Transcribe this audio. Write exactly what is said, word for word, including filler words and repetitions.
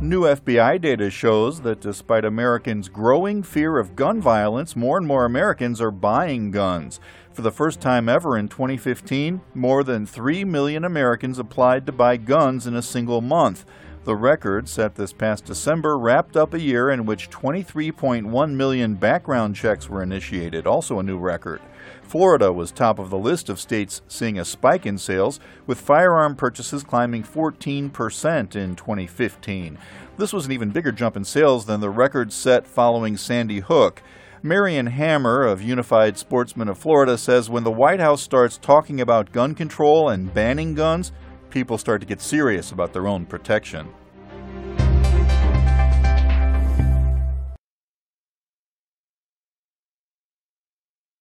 New F B I data shows that despite Americans' growing fear of gun violence, more and more Americans are buying guns. For the first time ever in twenty fifteen, more than three million Americans applied to buy guns in a single month. The record, set this past December, wrapped up a year in which twenty-three point one million background checks were initiated, also a new record. Florida was top of the list of states seeing a spike in sales, with firearm purchases climbing fourteen percent in twenty fifteen. This was an even bigger jump in sales than the record set following Sandy Hook. Marion Hammer of Unified Sportsmen of Florida says when the White House starts talking about gun control and banning guns, people start to get serious about their own protection.